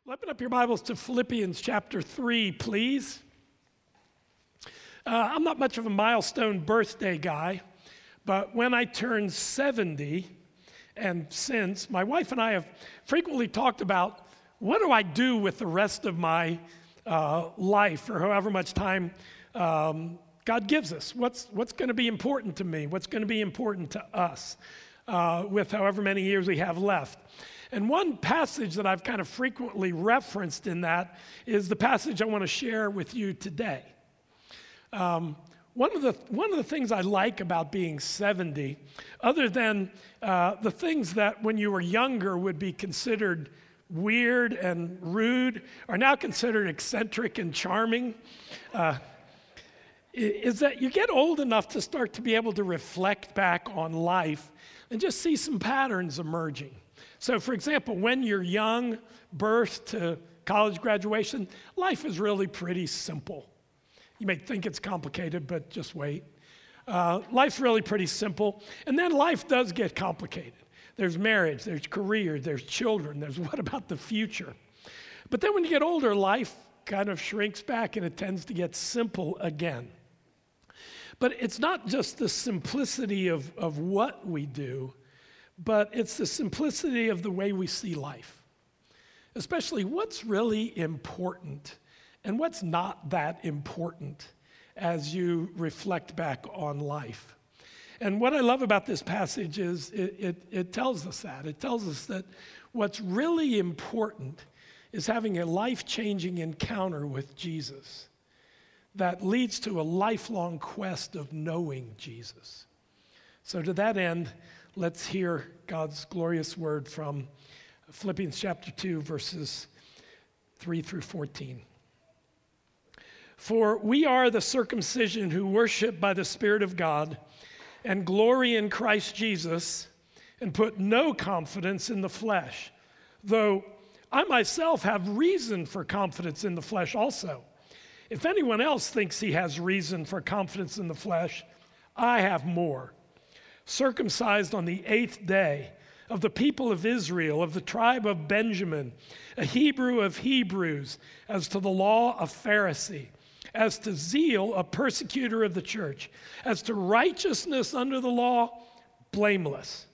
Open up your Bibles to Philippians chapter 3, please. I'm not much of a milestone birthday guy, but when I turned 70, and since, my wife and I have frequently talked about what do I do with the rest of my life, or however much time God gives us. What's going to be important to me? What's going to be important to us with however many years we have left? And one passage that I've kind of frequently referenced in that is the passage I want to share with you today. One of the things I like about being 70, other than the things that when you were younger would be considered weird and rude, are now considered eccentric and charming, is that you get old enough to start to be able to reflect back on life and just see some patterns emerging. So, for example, when you're young, birth to college graduation, life is really pretty simple. You may think it's complicated, but just wait. Life's really pretty simple. And then life does get complicated. There's marriage, there's career, there's children, there's what about the future? But then when you get older, life kind of shrinks back and it tends to get simple again. But it's not just the simplicity of what we do, but it's the simplicity of the way we see life, especially what's really important and what's not that important as you reflect back on life. And what I love about this passage is it tells us that. It tells us that what's really important is having a life-changing encounter with Jesus that leads to a lifelong quest of knowing Jesus. So to that end, let's hear God's glorious word from Philippians chapter 2, verses 3 through 14. For we are the circumcision who worship by the Spirit of God and glory in Christ Jesus and put no confidence in the flesh, though I myself have reason for confidence in the flesh also. If anyone else thinks he has reason for confidence in the flesh, I have more. Circumcised on the 8th day, of the people of Israel, of the tribe of Benjamin, a Hebrew of Hebrews, as to the law, a Pharisee, as to zeal, a persecutor of the church, as to righteousness under the law, blameless.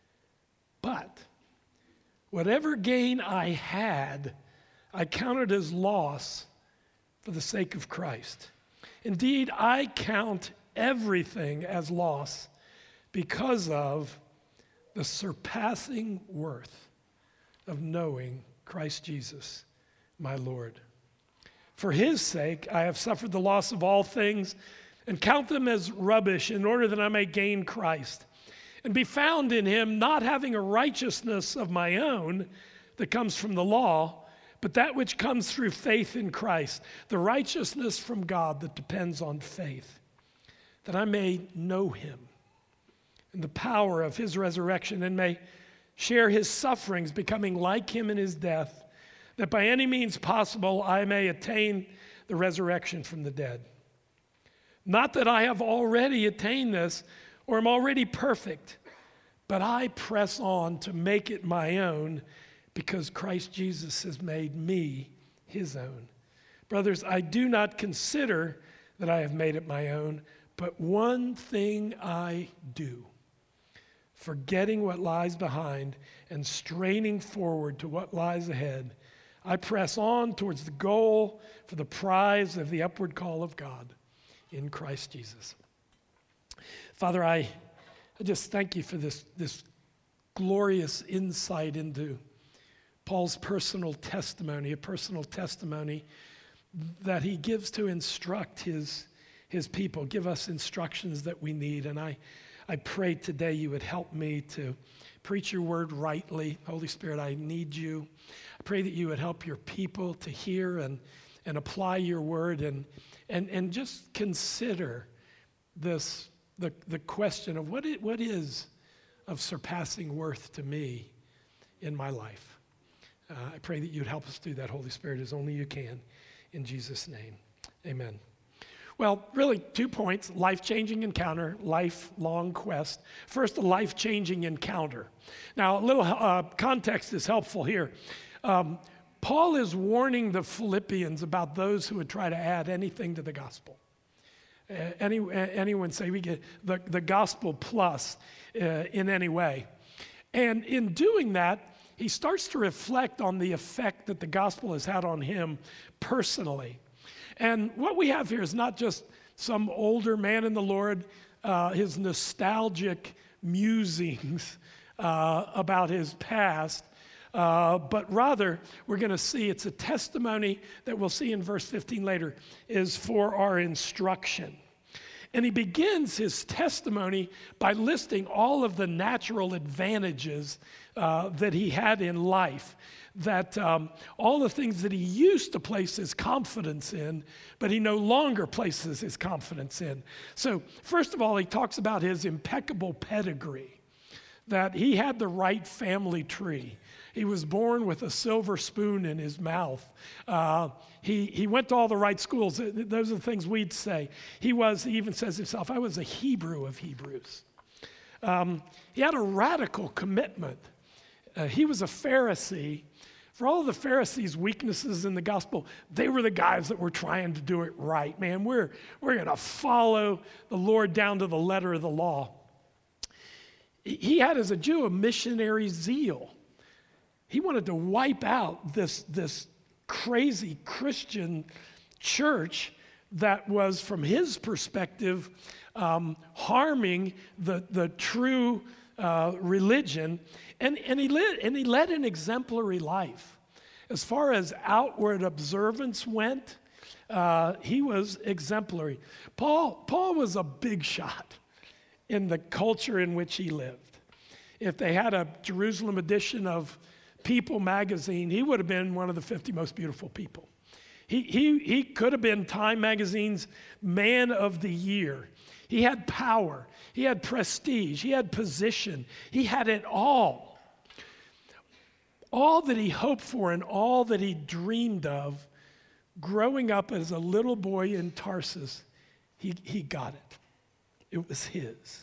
But whatever gain I had, I counted as loss for the sake of Christ. Indeed, I count everything as loss because of the surpassing worth of knowing Christ Jesus, my Lord. For his sake, I have suffered the loss of all things and count them as rubbish in order that I may gain Christ and be found in him, not having a righteousness of my own that comes from the law, but that which comes through faith in Christ, the righteousness from God that depends on faith, that I may know him and the power of his resurrection and may share his sufferings, becoming like him in his death, that by any means possible I may attain the resurrection from the dead. Not that I have already attained this or am already perfect, but I press on to make it my own because Christ Jesus has made me his own. Brothers, I do not consider that I have made it my own, but one thing I do, forgetting what lies behind and straining forward to what lies ahead, I press on towards the goal for the prize of the upward call of God in Christ Jesus. Father, I just thank you for this glorious insight into Paul's personal testimony, a personal testimony that he gives to instruct his people, give us instructions that we need. And I pray today you would help me to preach your word rightly. Holy Spirit, I need you. I pray that you would help your people to hear and apply your word and just consider this, the question of what is of surpassing worth to me in my life. I pray that you'd help us do that, Holy Spirit, as only you can. In Jesus' name, amen. Well, really 2 points: life-changing encounter, lifelong quest. First, a life-changing encounter. Now, a little context is helpful here. Paul is warning the Philippians about those who would try to add anything to the gospel. Anyone say we get the gospel plus in any way. And in doing that, he starts to reflect on the effect that the gospel has had on him personally. And what we have here is not just some older man in the Lord, his nostalgic musings about his past, but rather we're going to see it's a testimony that we'll see in verse 15 later is for our instruction. And he begins his testimony by listing all of the natural advantages that he had in life, that all the things that he used to place his confidence in, but he no longer places his confidence in. So first of all, he talks about his impeccable pedigree, that he had the right family tree. He was born with a silver spoon in his mouth. He went to all the right schools. Those are the things we'd say. He even says himself, I was a Hebrew of Hebrews. He had a radical commitment. He was a Pharisee. For all of the Pharisees' weaknesses in the gospel, they were the guys that were trying to do it right. Man, we're going to follow the Lord down to the letter of the law. He had, as a Jew, a missionary zeal. He wanted to wipe out this crazy Christian church that was, from his perspective, harming the true religion. And he led an exemplary life. As far as outward observance went, he was exemplary. Paul was a big shot in the culture in which he lived. If they had a Jerusalem edition of People magazine, he would have been one of the 50 most beautiful people. He could have been Time magazine's Man of the Year. He had power. He had prestige. He had position. He had it all. All that he hoped for and all that he dreamed of growing up as a little boy in Tarsus, he got it. It was his.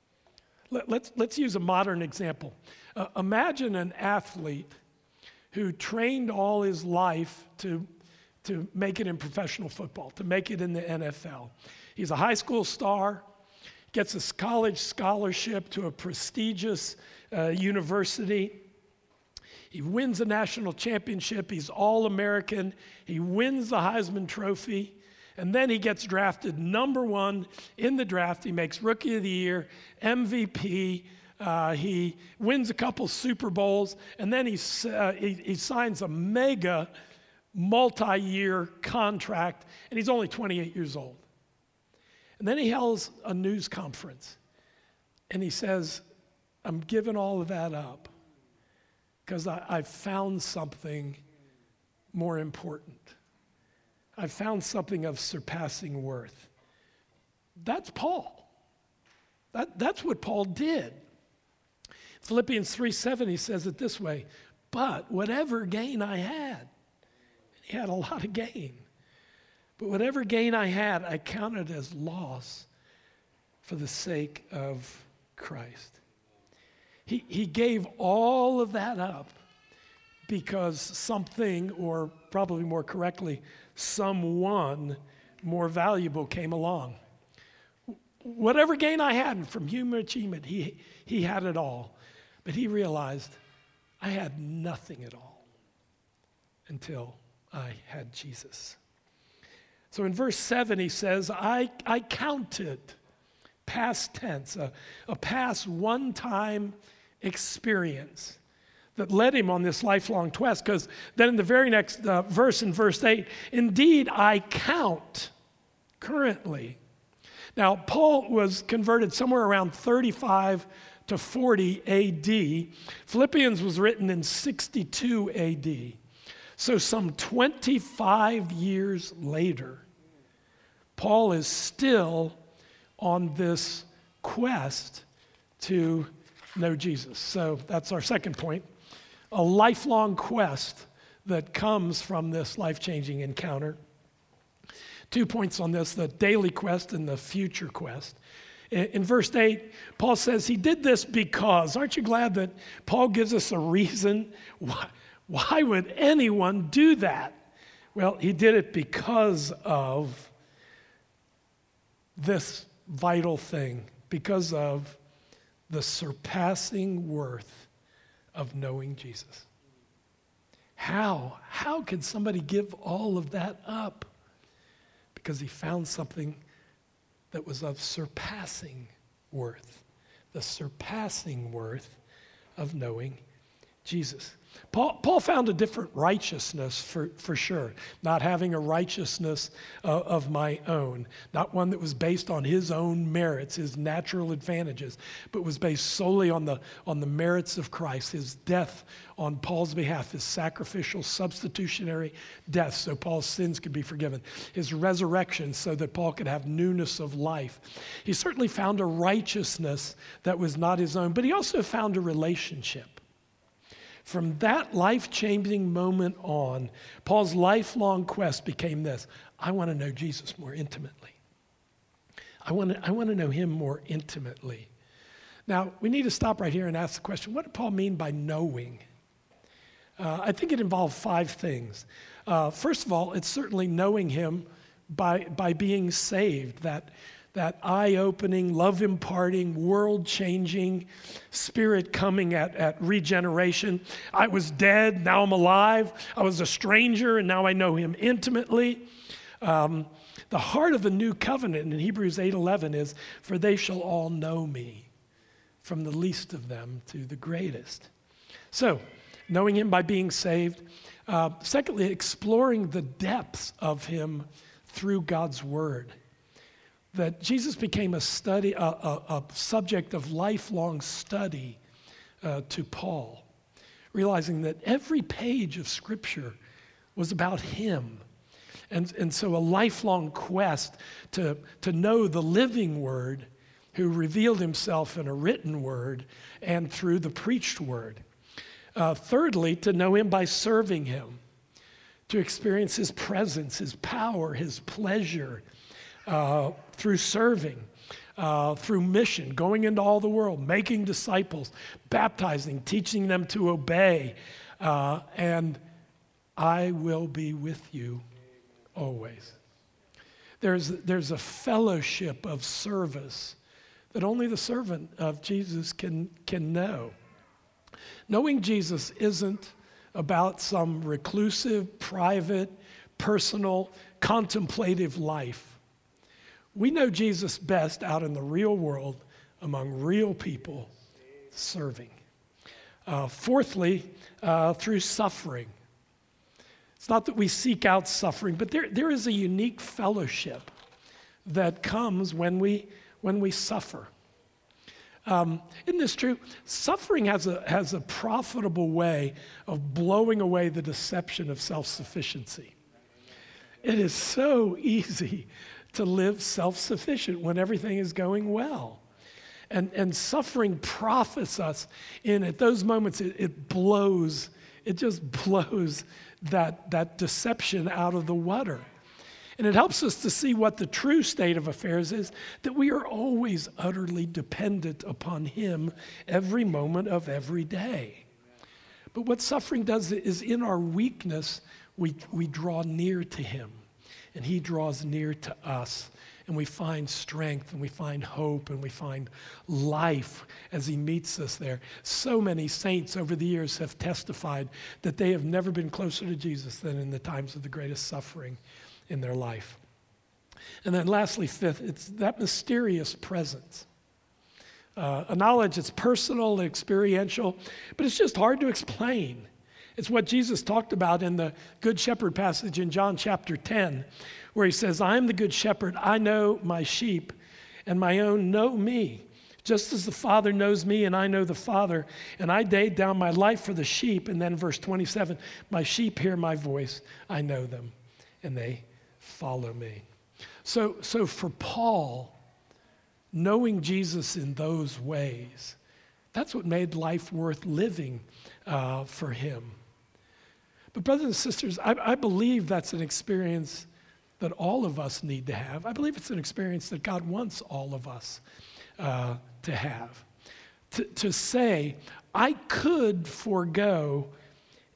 Let's use a modern example. Imagine an athlete who trained all his life to make it in professional football, to make it in the NFL. He's a high school star, gets a college scholarship to a prestigious university. He wins a national championship. He's All-American. He wins the Heisman Trophy. And then he gets drafted number 1 in the draft. He makes Rookie of the Year, MVP. He wins a couple Super Bowls. And then he signs a mega multi-year contract. And he's only 28 years old. And then he holds a news conference. And he says, I'm giving all of that up because I found something more important. I found something of surpassing worth. That's Paul. That's what Paul did. Philippians 3:7, he says it this way, but whatever gain I had, he had a lot of gain, but whatever gain I had, I counted as loss for the sake of Christ. He gave all of that up because something, or probably more correctly, someone more valuable came along. Whatever gain I had, and from human achievement, he had it all. But he realized I had nothing at all until I had Jesus. So in verse 7, he says, I counted, past tense, a past one-time experience that led him on this lifelong quest, because then in the very next verse, in verse 8, indeed I count currently. Now, Paul was converted somewhere around 35 to 40 AD. Philippians was written in 62 AD. So some 25 years later, Paul is still on this quest to know Jesus. So that's our second point. A lifelong quest that comes from this life-changing encounter. 2 points on this, the daily quest and the future quest. In verse 8, Paul says he did this because, aren't you glad that Paul gives us a reason Why would anyone do that? Well, he did it because of this vital thing, because of the surpassing worth of knowing Jesus. How? How could somebody give all of that up? Because he found something that was of surpassing worth. The surpassing worth of knowing Jesus. Paul found a different righteousness for sure. Not having a righteousness of my own. Not one that was based on his own merits, his natural advantages, but was based solely on the merits of Christ, his death on Paul's behalf, his sacrificial substitutionary death so Paul's sins could be forgiven, his resurrection so that Paul could have newness of life. He certainly found a righteousness that was not his own, but he also found a relationship. From that life-changing moment on, Paul's lifelong quest became this: I want to know Jesus more intimately. I want to know him more intimately. Now, we need to stop right here and ask the question, what did Paul mean by knowing? I think it involved 5 things. First of all, it's certainly knowing him by being saved, that eye-opening, love-imparting, world-changing spirit coming at regeneration. I was dead, now I'm alive. I was a stranger, and now I know him intimately. The heart of the new covenant in Hebrews 8:11 is, for they shall all know me, from the least of them to the greatest. So, knowing him by being saved. Secondly, exploring the depths of him through God's word. That Jesus became a subject of lifelong study to Paul, realizing that every page of Scripture was about him. And so a lifelong quest to know the living Word who revealed himself in a written word and through the preached word. Thirdly, to know him by serving him, to experience his presence, his power, his pleasure, through serving, through mission, going into all the world, making disciples, baptizing, teaching them to obey, and I will be with you always. There's a fellowship of service that only the servant of Jesus can know. Knowing Jesus isn't about some reclusive, private, personal, contemplative life. We know Jesus best out in the real world, among real people, serving. Fourthly, through suffering. It's not that we seek out suffering, but there is a unique fellowship that comes when we suffer. Isn't this true? Suffering has a profitable way of blowing away the deception of self-sufficiency. It is so easy to live self-sufficient when everything is going well. And suffering profits us in at those moments, it just blows that deception out of the water. And it helps us to see what the true state of affairs is, that we are always utterly dependent upon him every moment of every day. But what suffering does is in our weakness, we draw near to him. And he draws near to us, and we find strength, and we find hope, and we find life as he meets us there. So many saints over the years have testified that they have never been closer to Jesus than in the times of the greatest suffering in their life. And then lastly, fifth, it's that mysterious presence. A knowledge that's personal and experiential, but it's just hard to explain. It's what Jesus talked about in the Good Shepherd passage in John chapter 10, where he says, I am the good shepherd, I know my sheep, and my own know me, just as the Father knows me and I know the Father, and I laid down my life for the sheep. And then verse 27, my sheep hear my voice, I know them, and they follow me. So for Paul, knowing Jesus in those ways, that's what made life worth living for him. But brothers and sisters, I believe that's an experience that all of us need to have. I believe it's an experience that God wants all of us to have. To say, I could forego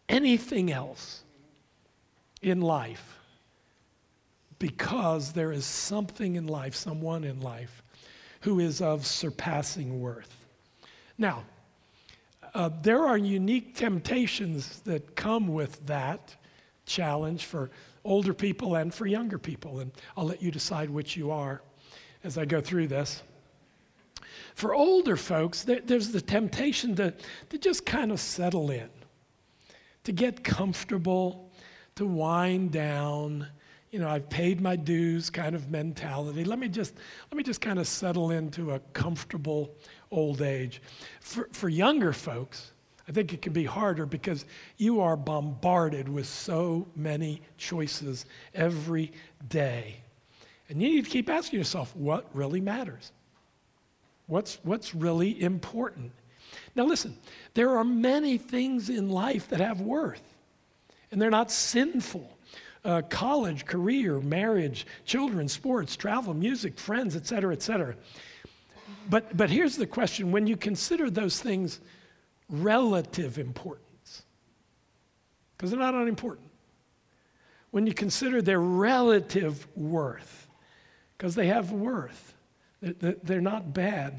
anything else in life, because there is something in life, someone in life, who is of surpassing worth. Now, there are unique temptations that come with that challenge for older people and for younger people, and I'll let you decide which you are as I go through this. For older folks, there's the temptation to just kind of settle in, to get comfortable, to wind down. You know, I've paid my dues kind of mentality. Let me just kind of settle into a comfortable old age. For younger folks, I think it can be harder because you are bombarded with so many choices every day. And you need to keep asking yourself, what really matters? What's really important? Now listen, there are many things in life that have worth, and they're not sinful. College, career, marriage, children, sports, travel, music, friends, et cetera, et cetera. But here's the question. When you consider those things relative importance, because they're not unimportant. When you consider their relative worth, because they have worth, they're not bad.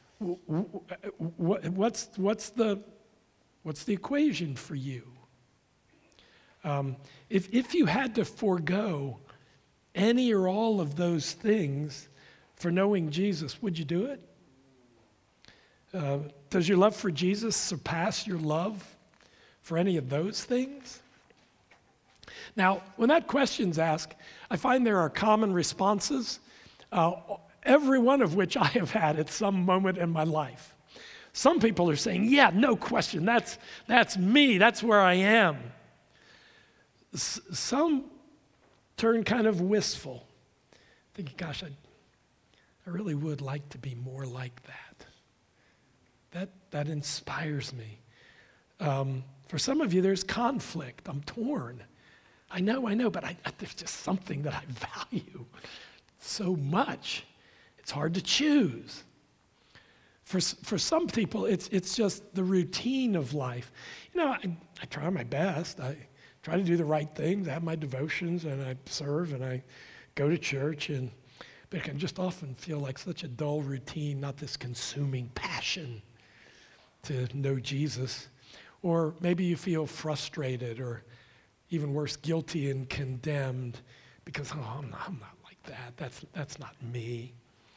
What's the equation for you? If you had to forego any or all of those things for knowing Jesus, would you do it? Does your love for Jesus surpass your love for any of those things? Now, when that question's asked, I find there are common responses, every one of which I have had at some moment in my life. Some people are saying, yeah, no question, that's me, that's where I am. Some turn kind of wistful, thinking, gosh, I really would like to be more like that. That inspires me. For some of you, there's conflict. I'm torn. I know, but there's just something that I value so much. It's hard to choose. For some people, it's just the routine of life. You know, I try my best. I try to do the right things. I have my devotions, and I serve, and I go to church, but I can just often feel like such a dull routine, not this consuming passion to know Jesus. Or maybe you feel frustrated, or even worse, guilty and condemned because, I'm not like that. That's not me.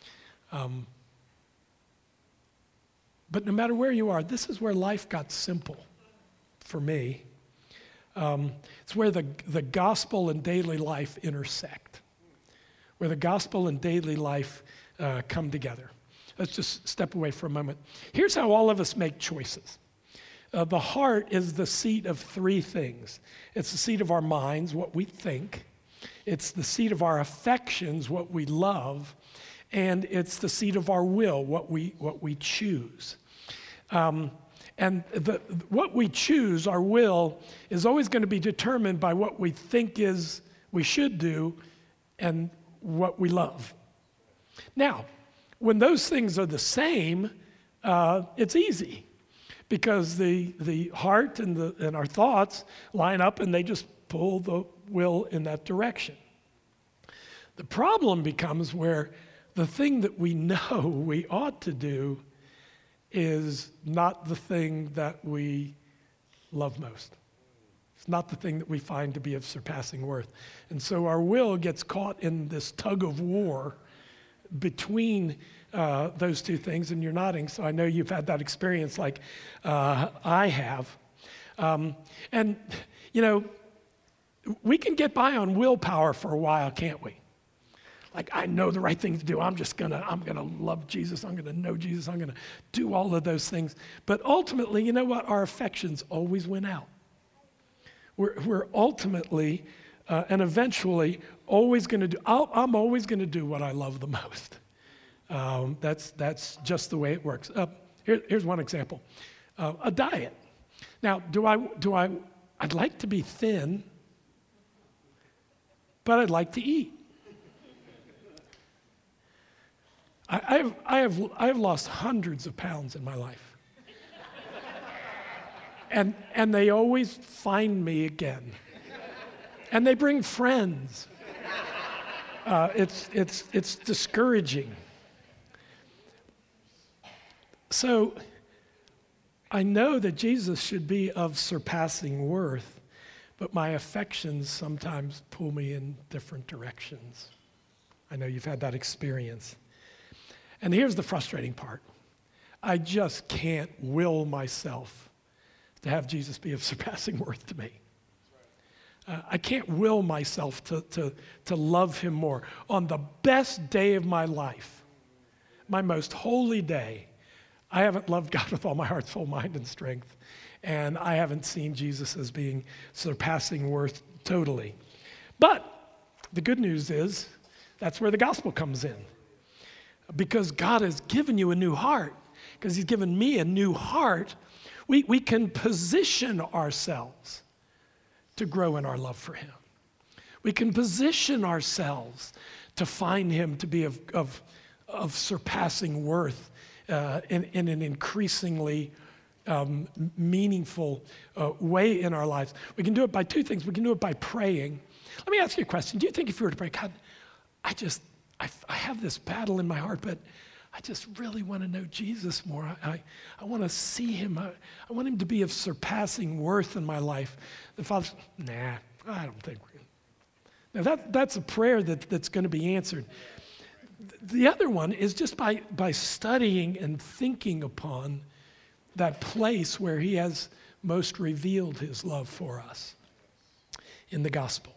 But no matter where you are, this is where life got simple for me. It's where the gospel and daily life intersect, where the gospel and daily life come together. Let's just step away for a moment. Here's how all of us make choices. The heart is the seat of three things. It's the seat of our minds, what we think. It's the seat of our affections, what we love. And it's the seat of our will, what we choose. And what we choose, our will, is always going to be determined by what we think we should do and what we love. Now, when those things are the same, it's easy because the heart and our thoughts line up and they just pull the will in that direction. The problem becomes where the thing that we know we ought to do is not the thing that we love most. It's not the thing that we find to be of surpassing worth. And so our will gets caught in this tug of war between those two things, and you're nodding, so I know you've had that experience like I have. And, you know, we can get by on willpower for a while, can't we? Like, I know the right thing to do. I'm gonna love Jesus. I'm gonna know Jesus. I'm gonna do all of those things. But ultimately, you know what? Our affections always win out. We're ultimately and eventually always gonna do. I'm always gonna do what I love the most. That's just the way it works. Here's one example: a diet. Now, I'd like to be thin, but I'd like to eat. I have lost hundreds of pounds in my life. And they always find me again. And they bring friends. It's discouraging. So I know that Jesus should be of surpassing worth, but my affections sometimes pull me in different directions. I know you've had that experience. And here's the frustrating part. I just can't will myself to have Jesus be of surpassing worth to me. I can't will myself to love him more. On the best day of my life, my most holy day, I haven't loved God with all my heart, soul, mind, and strength. And I haven't seen Jesus as being surpassing worth totally. But the good news is that's where the gospel comes in. Because God has given you a new heart, because he's given me a new heart, we can position ourselves to grow in our love for him. We can position ourselves to find him to be of surpassing worth in an increasingly meaningful way in our lives. We can do it by two things. We can do it by praying. Let me ask you a question. Do you think if you were to pray, God, I have this battle in my heart, but I just really want to know Jesus more. I want to see him. I want him to be of surpassing worth in my life. The Father's, nah, I don't think we're going to. Now that's a prayer that's going to be answered. The other one is just by studying and thinking upon that place where he has most revealed his love for us in the gospel.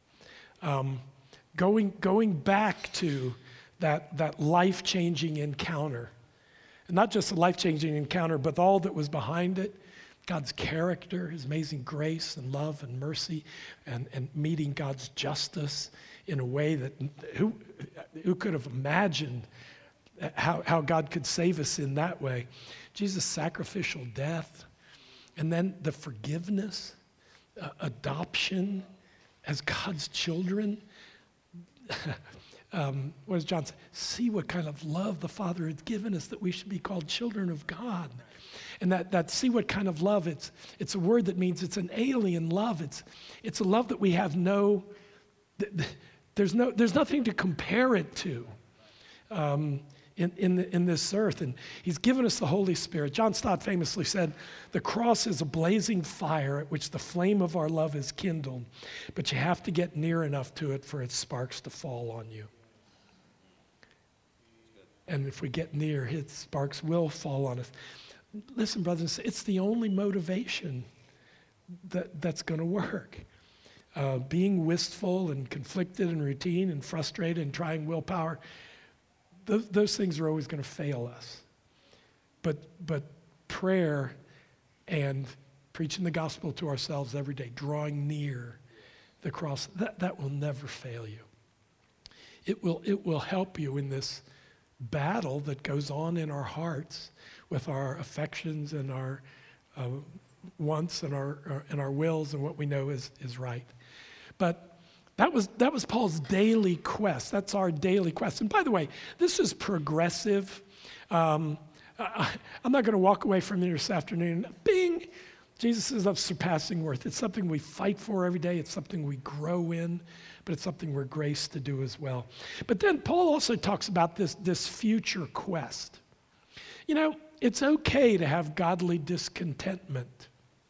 Going back to that life-changing encounter. And not just a life-changing encounter, but all that was behind it. God's character, his amazing grace and love and mercy, and meeting God's justice in a way that who could have imagined how God could save us in that way. Jesus' sacrificial death, and then the forgiveness, adoption as God's children. What does John say? See what kind of love the Father has given us that we should be called children of God. And that see what kind of love, it's a word that means it's an alien love. It's a love that we have there's nothing to compare it to in this earth. And he's given us the Holy Spirit. John Stott famously said, the cross is a blazing fire at which the flame of our love is kindled, but you have to get near enough to it for its sparks to fall on you. And if we get near, his sparks will fall on us. Listen, brothers, it's the only motivation that's going to work. Being wistful and conflicted and routine and frustrated and trying willpower, those things are always going to fail us. But prayer and preaching the gospel to ourselves every day, drawing near the cross, that will never fail you. It will help you in this battle that goes on in our hearts with our affections and our wants and our wills and what we know is right. But that was Paul's daily quest. That's our daily quest. And by the way, this is progressive. I'm not going to walk away from here this afternoon. Bing! Jesus is of surpassing worth. It's something we fight for every day. It's something we grow in, but it's something we're graced to do as well. But then Paul also talks about this future quest. You know, it's okay to have godly discontentment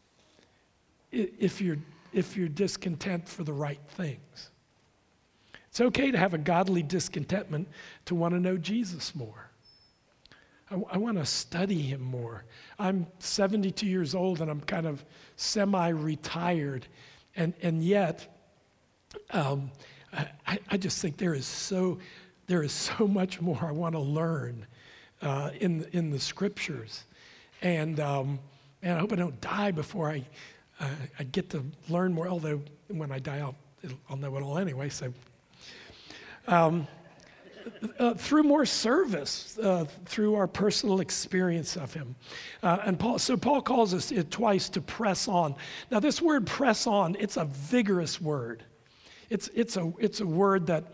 if you're discontent for the right things. It's okay to have a godly discontentment to want to know Jesus more. I want to study him more. I'm 72 years old and I'm kind of semi-retired, and yet I just think there is so much more I want to learn in the scriptures, and I hope I don't die before I get to learn more. Although when I die, I'll know it all anyway. So. Through more service, through our personal experience of him. And Paul calls us twice to press on. Now this word press on, it's a vigorous word. It's a word that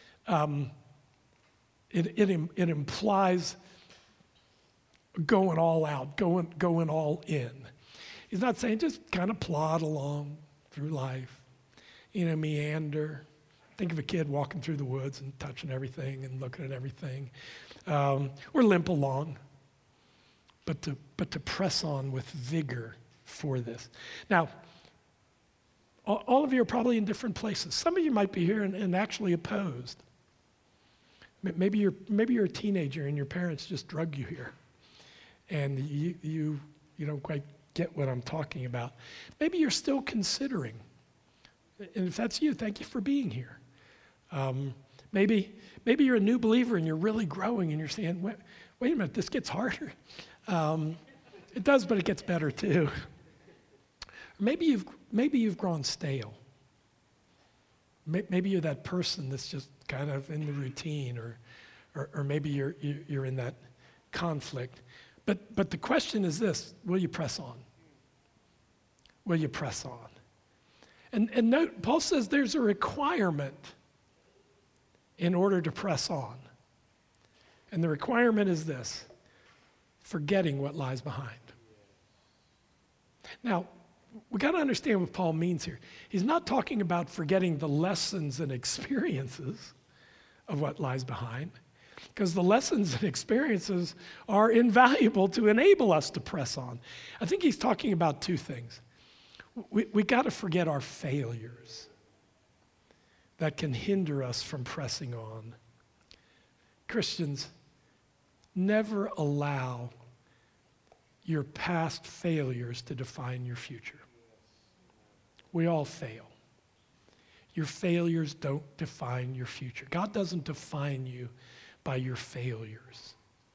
it implies going all out, going all in. He's not saying just kind of plod along through life, meander. Think of a kid walking through the woods and touching everything and looking at everything, or limp along, but to press on with vigor for this. Now, all of you are probably in different places. Some of you might be here and actually opposed. Maybe you're a teenager and your parents just drug you here, and you don't quite get what I'm talking about. Maybe you're still considering, and if that's you, thank you for being here. Maybe you're a new believer and you're really growing and you're saying, wait a minute, this gets harder. It does, but it gets better too. Maybe you've grown stale. Maybe you're that person that's just kind of in the routine, or maybe you're in that conflict. But the question is this: will you press on? Will you press on? And note, Paul says there's a requirement in order to press on. And the requirement is this: forgetting what lies behind. Now, we got to understand what Paul means here. He's not talking about forgetting the lessons and experiences of what lies behind, because the lessons and experiences are invaluable to enable us to press on. I think he's talking about two things. We got to forget our failures that can hinder us from pressing on. Christians, never allow your past failures to define your future. We all fail. Your failures don't define your future. God doesn't define you by your failures.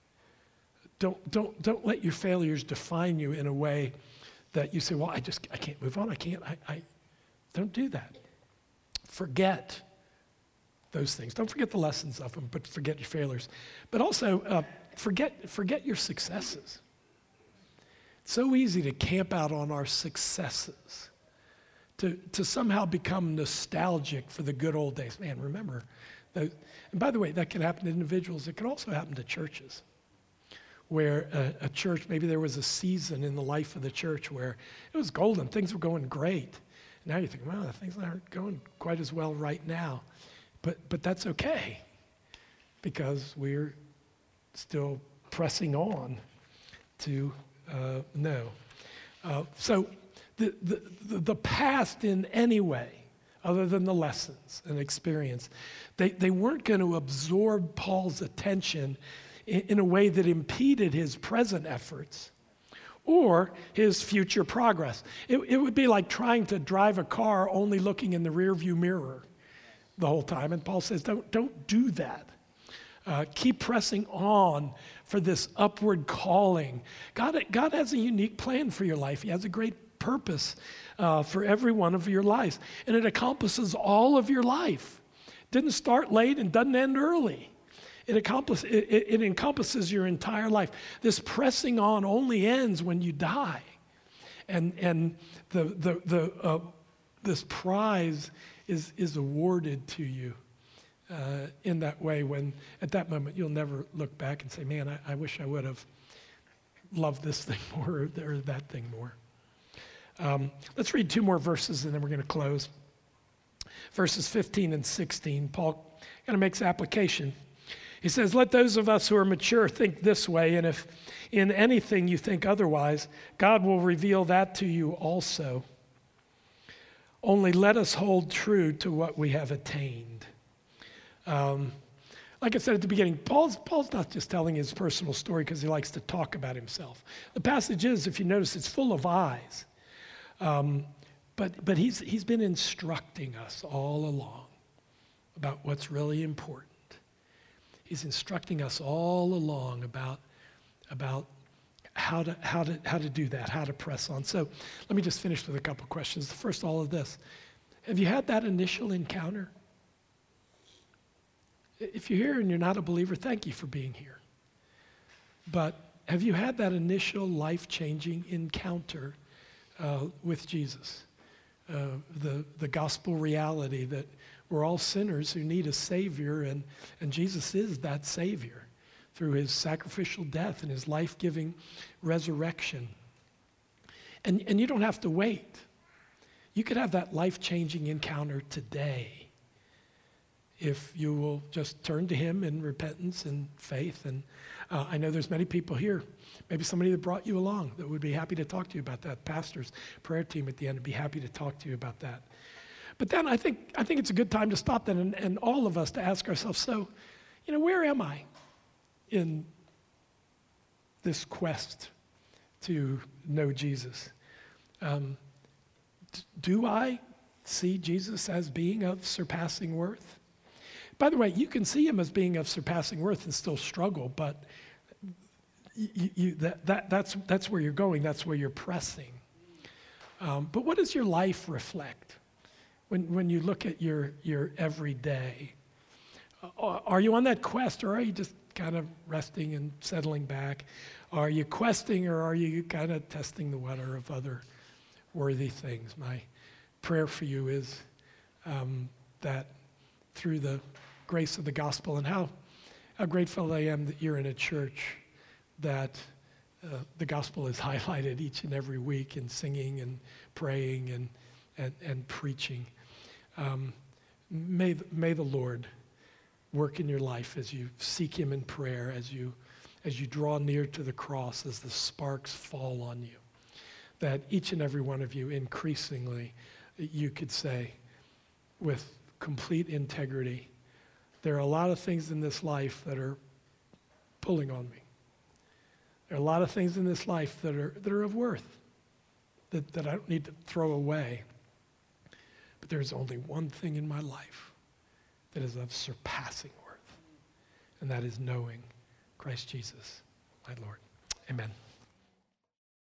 Don't let your failures define you in a way that you say, well, I can't move on. I don't do that. Forget those things. Don't forget the lessons of them, but forget your failures. But also, forget your successes. It's so easy to camp out on our successes, to somehow become nostalgic for the good old days. Man, remember those. And by the way, that can happen to individuals. It can also happen to churches, where a church, maybe there was a season in the life of the church where it was golden. Things were going great. Now you think, well, things aren't going quite as well right now. But that's okay, because we're still pressing on to know. So the past in any way, other than the lessons and experience, they weren't going to absorb Paul's attention in a way that impeded his present efforts or his future progress. It would be like trying to drive a car only looking in the rearview mirror the whole time. And Paul says, don't do that. Keep pressing on for this upward calling. God has a unique plan for your life. He has a great purpose for every one of your lives. And it encompasses all of your life. It didn't start late and doesn't end early. It encompasses your entire life. This pressing on only ends when you die. And this prize is awarded to you in that way, when at that moment you'll never look back and say, man, I wish I would have loved this thing more or that thing more. Let's read two more verses and then we're going to close. Verses 15 and 16, Paul kind of makes application. He says, let those of us who are mature think this way, and if in anything you think otherwise, God will reveal that to you also. Only let us hold true to what we have attained. Like I said at the beginning, Paul's not just telling his personal story because he likes to talk about himself. The passage is, if you notice, it's full of I's. But he's been instructing us all along about what's really important. He's instructing us all along about how to do that, how to press on. So let me just finish with a couple questions. First, all of this. Have you had that initial encounter? If you're here and you're not a believer, thank you for being here. But have you had that initial life-changing encounter with Jesus? The gospel reality that we're all sinners who need a Savior, and Jesus is that Savior through his sacrificial death and his life-giving resurrection. And you don't have to wait. You could have that life-changing encounter today if you will just turn to him in repentance and faith. And I know there's many people here, maybe somebody that brought you along that would be happy to talk to you about that. Pastor's prayer team at the end would be happy to talk to you about that. But then I think it's a good time to stop then and all of us to ask ourselves, so, where am I in this quest to know Jesus? Do I see Jesus as being of surpassing worth? By the way, you can see him as being of surpassing worth and still struggle, but that's where you're going. That's where you're pressing. But what does your life reflect when you look at your everyday? Are you on that quest, or are you just kind of resting and settling back? Are you questing, or are you kind of testing the water of other worthy things? My prayer for you is that through the grace of the gospel, and how grateful I am that you're in a church that the gospel is highlighted each and every week in singing and praying and preaching. May the Lord work in your life as you seek him in prayer, as you draw near to the cross, as the sparks fall on you, that each and every one of you increasingly, you could say with complete integrity, there are a lot of things in this life that are pulling on me. There are a lot of things in this life that are of worth, that I don't need to throw away. But there's only one thing in my life that is of surpassing worth, and that is knowing Christ Jesus, my Lord. Amen.